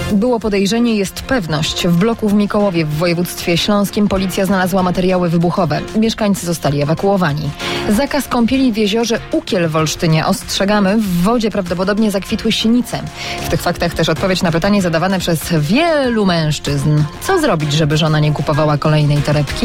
Było podejrzenie, jest pewność. W bloku w Mikołowie w województwie śląskim policja znalazła materiały wybuchowe. Mieszkańcy zostali ewakuowani. Zakaz kąpieli w jeziorze Ukiel w Olsztynie. Ostrzegamy, w wodzie prawdopodobnie zakwitły sinice. W tych faktach też odpowiedź na pytanie zadawane przez wielu mężczyzn. Co zrobić, żeby żona nie kupowała kolejnej torebki?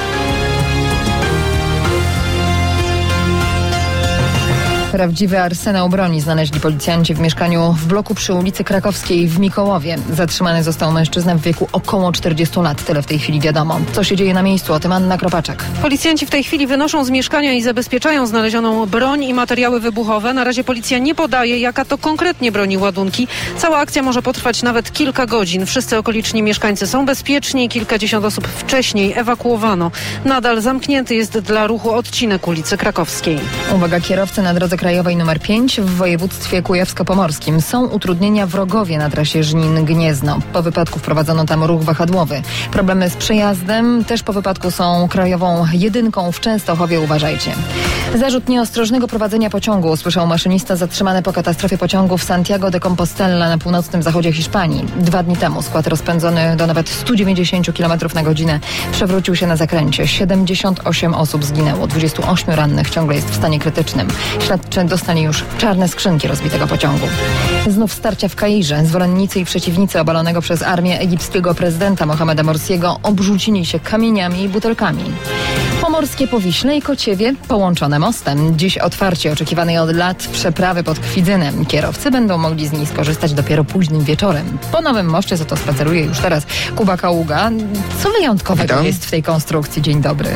Prawdziwy arsenał broni znaleźli policjanci w mieszkaniu w bloku przy ulicy Krakowskiej w Mikołowie. Zatrzymany został mężczyzna w wieku około 40 lat. Tyle w tej chwili wiadomo. Co się dzieje na miejscu? O tym Anna Kropaczek. Policjanci w tej chwili wynoszą z mieszkania i zabezpieczają znalezioną broń i materiały wybuchowe. Na razie policja nie podaje, jaka to konkretnie broń i ładunki. Cała akcja może potrwać nawet kilka godzin. Wszyscy okoliczni mieszkańcy są bezpieczni. Kilkadziesiąt osób wcześniej ewakuowano. Nadal zamknięty jest dla ruchu odcinek ulicy Krakowskiej. Uwaga, kierowcy na drodze krajowej nr 5 w województwie kujawsko-pomorskim. Są utrudnienia w Rogowie na trasie Żnin-Gniezno. Po wypadku wprowadzono tam ruch wahadłowy. Problemy z przejazdem też po wypadku są krajową jedynką w Częstochowie. Uważajcie. Zarzut nieostrożnego prowadzenia pociągu usłyszał maszynista zatrzymany po katastrofie pociągu w Santiago de Compostela na północnym zachodzie Hiszpanii. 2 dni temu skład rozpędzony do nawet 190 km na godzinę przewrócił się na zakręcie. 78 osób zginęło. 28 rannych ciągle jest w stanie krytycznym. Śledczy dostali już czarne skrzynki rozbitego pociągu. Znów starcia w Kairze. Zwolennicy i przeciwnicy obalonego przez armię egipskiego prezydenta Mohameda Morsiego obrzucili się kamieniami i butelkami. Pomorskie Powiśle i Kociewie połączone mostem. Dziś otwarcie oczekiwanej od lat przeprawy pod Kwidzynem. Kierowcy będą mogli z niej skorzystać dopiero późnym wieczorem. Po nowym moście za to spaceruje już teraz Kuba Kaługa. Co wyjątkowego jest w tej konstrukcji? Dzień dobry.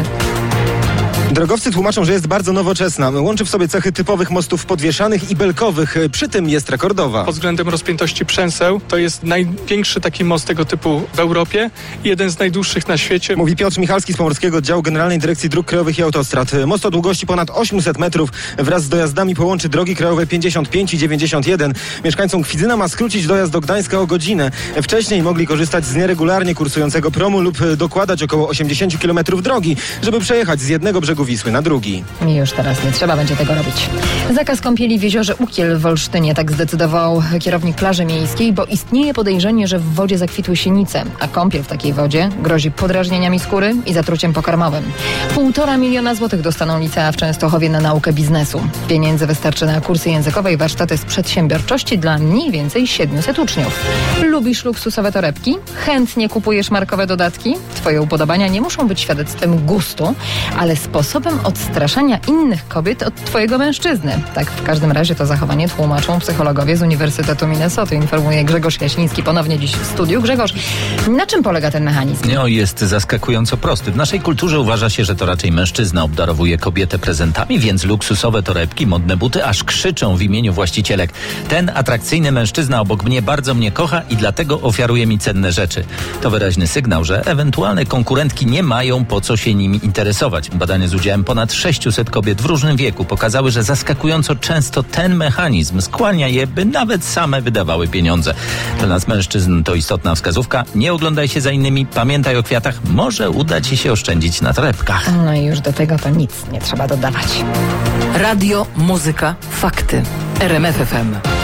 Drogowcy tłumaczą, że jest bardzo nowoczesna. Łączy w sobie cechy typowych mostów podwieszanych i belkowych. Przy tym jest rekordowa. Pod względem rozpiętości przęseł to jest największy taki most tego typu w Europie i jeden z najdłuższych na świecie. Mówi Piotr Michalski z Pomorskiego Oddziału Generalnej Dyrekcji Dróg Krajowych i Autostrad. Most o długości ponad 800 metrów wraz z dojazdami połączy drogi krajowe 55 i 91. Mieszkańcom Kwidzyna ma skrócić dojazd do Gdańska o godzinę. Wcześniej mogli korzystać z nieregularnie kursującego promu lub dokładać około 80 km drogi, żeby przejechać z jednego brzegu Wisły na drugi. I już teraz nie trzeba będzie tego robić. Zakaz kąpieli w jeziorze Ukiel w Olsztynie, tak zdecydował kierownik plaży miejskiej, bo istnieje podejrzenie, że w wodzie zakwitły sinice, a kąpiel w takiej wodzie grozi podrażnieniami skóry i zatruciem pokarmowym. 1,5 miliona złotych dostaną licea w Częstochowie na naukę biznesu. Pieniędzy wystarczy na kursy językowe i warsztaty z przedsiębiorczości dla mniej więcej 700 uczniów. Lubisz luksusowe torebki? Chętnie kupujesz markowe dodatki? Twoje upodobania nie muszą być świadectwem gustu, ale sposobem odstraszania innych kobiet od twojego mężczyzny. Tak w każdym razie to zachowanie tłumaczą psychologowie z Uniwersytetu Minnesoty, informuje Grzegorz Jasiński ponownie dziś w studiu. Grzegorz, na czym polega ten mechanizm? No, jest zaskakująco prosty. W naszej kulturze uważa się, że to raczej mężczyzna obdarowuje kobietę prezentami, więc luksusowe torebki, modne buty aż krzyczą w imieniu właścicielek. Ten atrakcyjny mężczyzna obok mnie bardzo mnie kocha i dlatego ofiaruje mi cenne rzeczy. To wyraźny sygnał, że ewentualne konkurentki nie mają po co się nimi interesować. Badanie z udziałem ponad 600 kobiet w różnym wieku pokazały, że zaskakująco często ten mechanizm skłania je, by nawet same wydawały pieniądze. Dla nas mężczyzn to istotna wskazówka. Nie oglądaj się za innymi, pamiętaj o kwiatach. Może uda ci się oszczędzić na torebkach. No i już do tego to nic nie trzeba dodawać. Radio, muzyka, fakty. RMF FM.